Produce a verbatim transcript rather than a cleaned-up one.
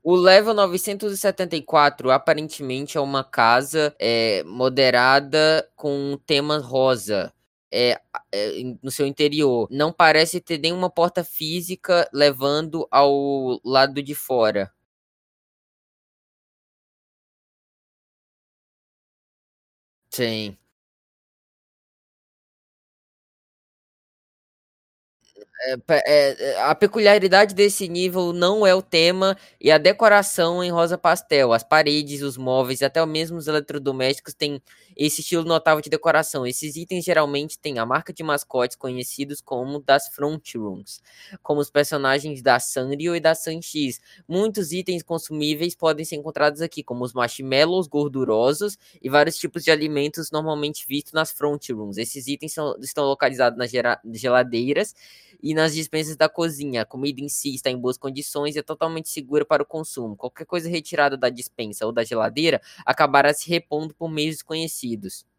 O level novecentos e setenta e quatro aparentemente é uma casa é, moderada com um tema rosa. É, é, no seu interior. Não parece ter nenhuma porta física levando ao lado de fora. Sim. É, pe- é, é, a peculiaridade desse nível não é o tema e a decoração em rosa pastel. As paredes, os móveis, até mesmo os eletrodomésticos têm esse estilo notável de decoração. Esses itens geralmente têm a marca de mascotes conhecidos como das Front Rooms, como os personagens da Sanrio e da Sanchis. Muitos itens consumíveis podem ser encontrados aqui, como os marshmallows gordurosos e vários tipos de alimentos normalmente vistos nas Front Rooms. Esses itens são- estão localizados nas gera- geladeiras e nas dispensas da cozinha. A comida em si está em boas condições e é totalmente segura para o consumo. Qualquer coisa retirada da dispensa ou da geladeira acabará se repondo por meios desconhecidos.